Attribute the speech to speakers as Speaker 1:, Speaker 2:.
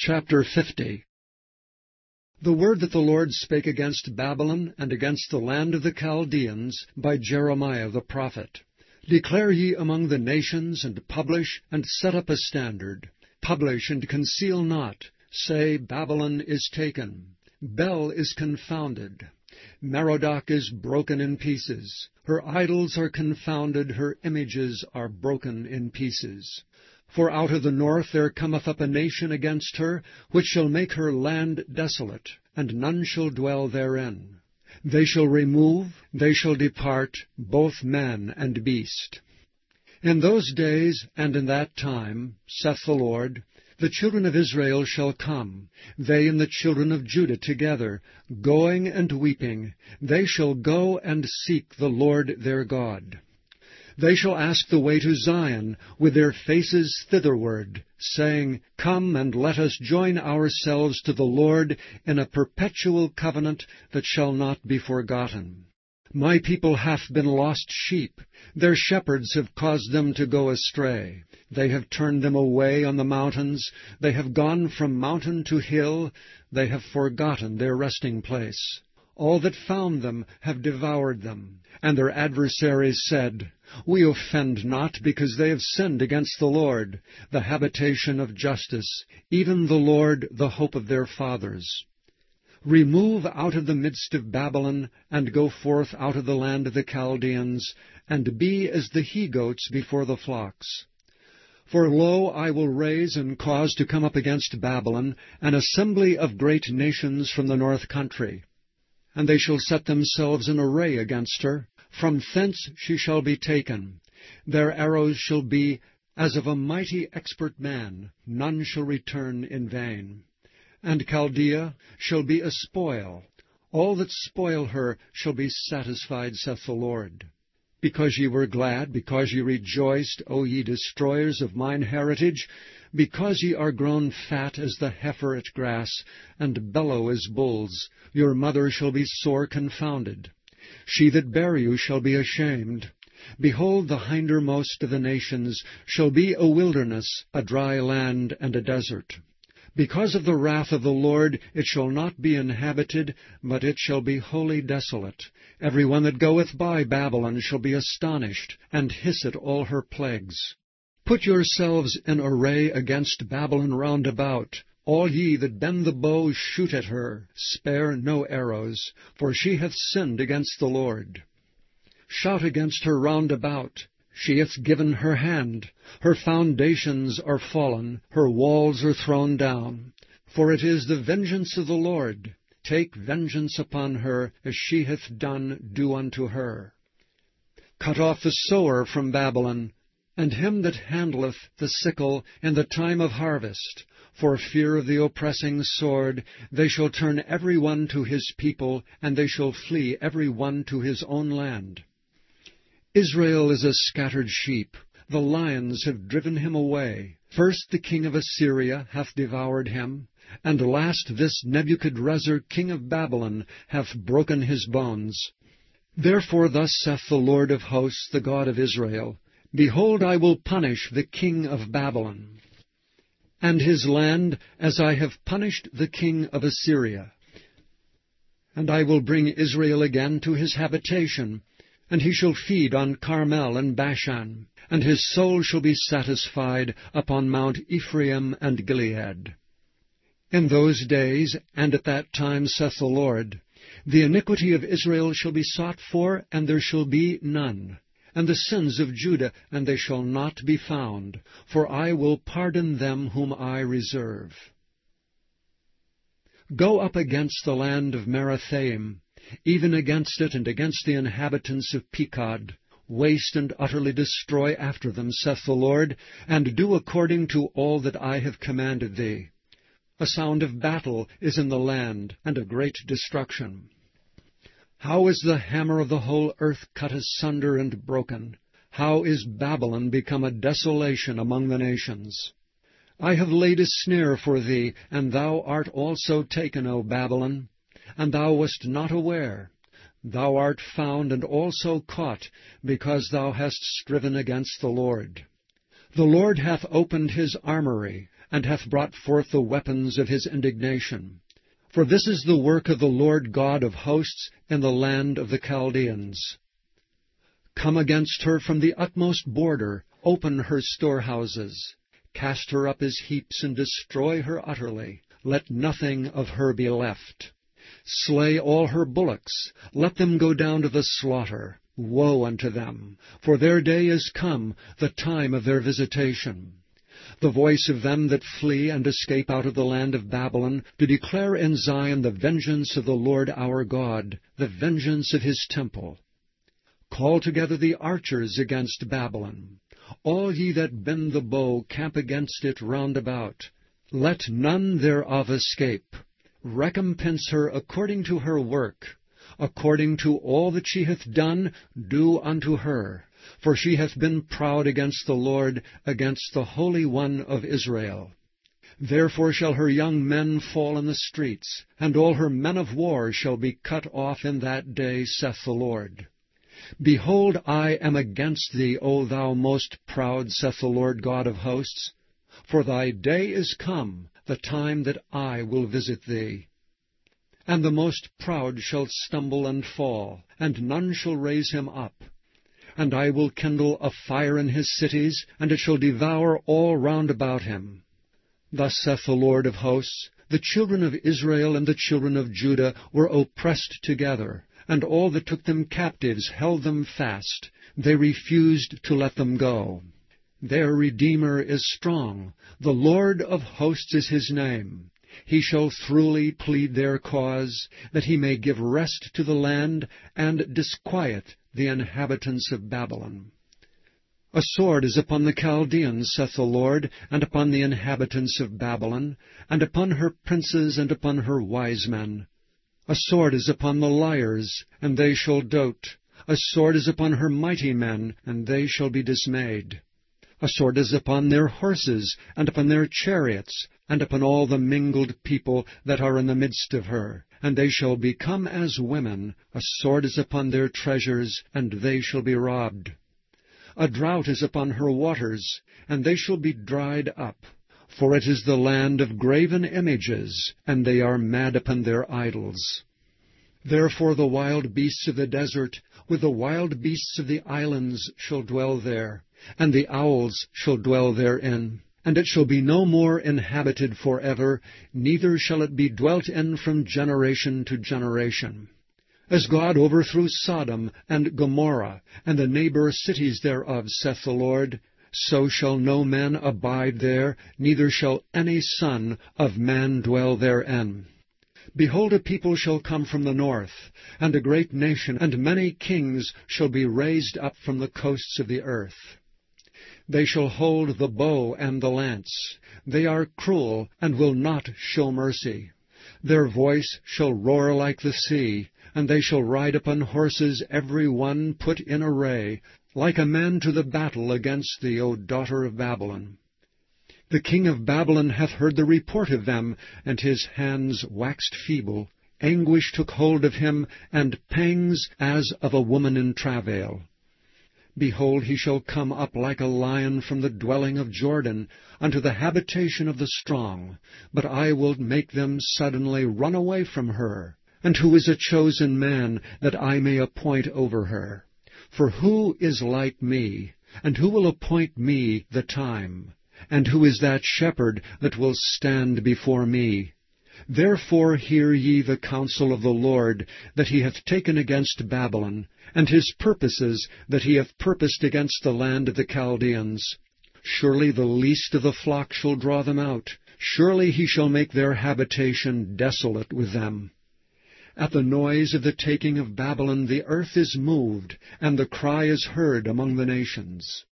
Speaker 1: Chapter 50. The word that the Lord spake against Babylon and against the land of the Chaldeans by Jeremiah the prophet. Declare ye among the nations, and publish, and set up a standard. Publish, and conceal not. Say, Babylon is taken. Bel is confounded. Merodach is broken in pieces. Her idols are confounded, her images are broken in pieces. For out of the north there cometh up a nation against her, which shall make her land desolate, and none shall dwell therein. They shall remove, they shall depart, both man and beast. In those days and in that time, saith the Lord, the children of Israel shall come, they and the children of Judah together, going and weeping. They shall go and seek the Lord their God. They shall ask the way to Zion, with their faces thitherward, saying, Come and let us join ourselves to the Lord in a perpetual covenant that shall not be forgotten. My people hath been lost sheep. Their shepherds have caused them to go astray. They have turned them away on the mountains. They have gone from mountain to hill. They have forgotten their resting place. All that found them have devoured them. And their adversaries said, We offend not, because they have sinned against the Lord, the habitation of justice, even the Lord, the hope of their fathers. Remove out of the midst of Babylon, and go forth out of the land of the Chaldeans, and be as the he-goats before the flocks. For lo, I will raise and cause to come up against Babylon an assembly of great nations from the north country. And they shall set themselves in array against her. From thence she shall be taken. Their arrows shall be as of a mighty expert man. None shall return in vain. And Chaldea shall be a spoil. All that spoil her shall be satisfied, saith the Lord. Because ye were glad, because ye rejoiced, O ye destroyers of mine heritage, because ye are grown fat as the heifer at grass, and bellow as bulls, your mother shall be sore confounded. She that bare you shall be ashamed. Behold, the hindermost of the nations shall be a wilderness, a dry land, and a desert. Because of the wrath of the Lord it shall not be inhabited, but it shall be wholly desolate. Every one that goeth by Babylon shall be astonished, and hiss at all her plagues. Put yourselves in array against Babylon round about. All ye that bend the bow, shoot at her. Spare no arrows, for she hath sinned against the Lord. Shout against her round about. She hath given her hand. Her foundations are fallen. Her walls are thrown down. For it is the vengeance of the Lord. Take vengeance upon her, as she hath done, do unto her. Cut off the sower from Babylon, and him that handleth the sickle in the time of harvest. For fear of the oppressing sword, they shall turn every one to his people, and they shall flee every one to his own land. Israel is a scattered sheep. The lions have driven him away. First the king of Assyria hath devoured him, and last this Nebuchadrezzar king of Babylon hath broken his bones. Therefore thus saith the Lord of hosts, the God of Israel, Behold, I will punish the king of Babylon, and his land, as I have punished the king of Assyria. And I will bring Israel again to his habitation, and he shall feed on Carmel and Bashan, and his soul shall be satisfied upon Mount Ephraim and Gilead. In those days, and at that time, saith the Lord, the iniquity of Israel shall be sought for, and there shall be none, and the sins of Judah, and they shall not be found, for I will pardon them whom I reserve. Go up against the land of Merathaim, even against it, and against the inhabitants of Pekod. Waste and utterly destroy after them, saith the Lord, and do according to all that I have commanded thee. A sound of battle is in the land, and a great destruction. How is the hammer of the whole earth cut asunder and broken? How is Babylon become a desolation among the nations? I have laid a snare for thee, and thou art also taken, O Babylon, and thou wast not aware. Thou art found and also caught, because thou hast striven against the Lord. The Lord hath opened his armory, and hath brought forth the weapons of his indignation. For this is the work of the Lord God of hosts in the land of the Chaldeans. Come against her from the utmost border, open her storehouses. Cast her up as heaps, and destroy her utterly. Let nothing of her be left. Slay all her bullocks, let them go down to the slaughter. Woe unto them, for their day is come, the time of their visitation. The voice of them that flee and escape out of the land of Babylon, to declare in Zion the vengeance of the Lord our God, the vengeance of his temple. Call together the archers against Babylon. All ye that bend the bow, camp against it round about. Let none thereof escape. Recompense her according to her work. According to all that she hath done, do unto her. For she hath been proud against the Lord, against the Holy One of Israel. Therefore shall her young men fall in the streets, and all her men of war shall be cut off in that day, saith the Lord. Behold, I am against thee, O thou most proud, saith the Lord God of hosts. For thy day is come, the time that I will visit thee. And the most proud shall stumble and fall, and none shall raise him up. And I will kindle a fire in his cities, and it shall devour all round about him. Thus saith the Lord of hosts, the children of Israel and the children of Judah were oppressed together, and all that took them captives held them fast. They refused to let them go. Their Redeemer is strong. The Lord of hosts is his name. He shall throughly plead their cause, that he may give rest to the land, and disquiet the inhabitants of Babylon. A sword is upon the Chaldeans, saith the Lord, and upon the inhabitants of Babylon, and upon her princes, and upon her wise men. A sword is upon the liars, and they shall dote. A sword is upon her mighty men, and they shall be dismayed. A sword is upon their horses, and upon their chariots, and upon all the mingled people that are in the midst of her, and they shall become as women. A sword is upon their treasures, and they shall be robbed. A drought is upon her waters, and they shall be dried up. For it is the land of graven images, and they are mad upon their idols. Therefore the wild beasts of the desert, with the wild beasts of the islands, shall dwell there, and the owls shall dwell therein. And it shall be no more inhabited forever, neither shall it be dwelt in from generation to generation. As God overthrew Sodom and Gomorrah, and the neighbor cities thereof, saith the Lord, so shall no man abide there, neither shall any son of man dwell therein. Behold, a people shall come from the north, and a great nation, and many kings shall be raised up from the coasts of the earth. They shall hold the bow and the lance. They are cruel, and will not show mercy. Their voice shall roar like the sea, and they shall ride upon horses, every one put in array, like a man to the battle against thee, O daughter of Babylon. The king of Babylon hath heard the report of them, and his hands waxed feeble. Anguish took hold of him, and pangs as of a woman in travail. Behold, he shall come up like a lion from the dwelling of Jordan, unto the habitation of the strong. But I will make them suddenly run away from her. And who is a chosen man, that I may appoint over her? For who is like me, and who will appoint me the time? And who is that shepherd that will stand before me? Therefore hear ye the counsel of the Lord, that he hath taken against Babylon, and his purposes that he hath purposed against the land of the Chaldeans. Surely the least of the flock shall draw them out. Surely he shall make their habitation desolate with them. At the noise of the taking of Babylon the earth is moved, and the cry is heard among the nations.